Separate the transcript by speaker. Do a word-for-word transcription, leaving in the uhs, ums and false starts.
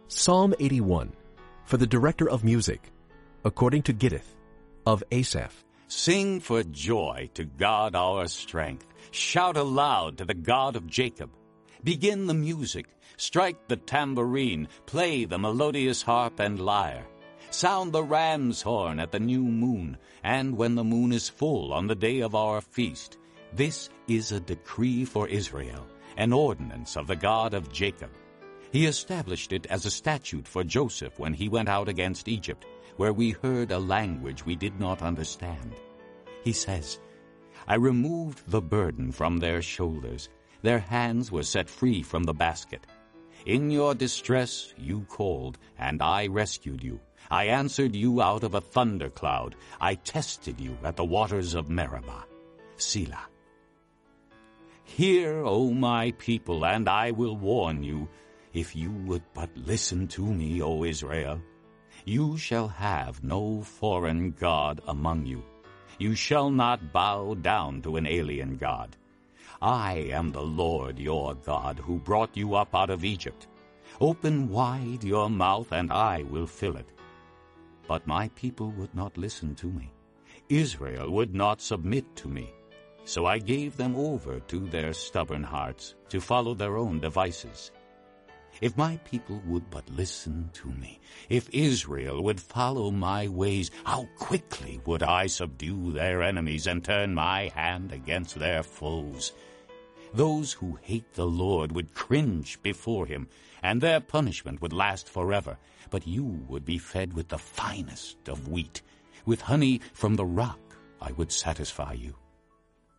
Speaker 1: Psalm eighty-one, for the director of music, according to Gittith, of Asaph.
Speaker 2: Sing for joy to God our strength. Shout aloud to the God of Jacob. Begin the music. Strike the tambourine. Play the melodious harp and lyre. Sound the ram's horn at the new moon, and when the moon is full on the day of our feast. This is a decree for Israel, an ordinance of the God of Jacob. He established it as a statute for Joseph when he went out against Egypt, where we heard a language we did not understand. He says, I removed the burden from their shoulders. Their hands were set free from the basket. In your distress you called, and I rescued you. I answered you out of a thundercloud. I tested you at the waters of Meribah. Selah. Hear, O my people, and I will warn you. If you would but listen to me, O Israel, you shall have no foreign god among you. You shall not bow down to an alien god. I am the Lord your God, who brought you up out of Egypt. Open wide your mouth, and I will fill it. But my people would not listen to me. Israel would not submit to me. So I gave them over to their stubborn hearts, to follow their own devices. If my people would but listen to me, if Israel would follow my ways, how quickly would I subdue their enemies and turn my hand against their foes. Those who hate the Lord would cringe before him, and their punishment would last forever. But you would be fed with the finest of wheat. With honey from the rock I would satisfy you.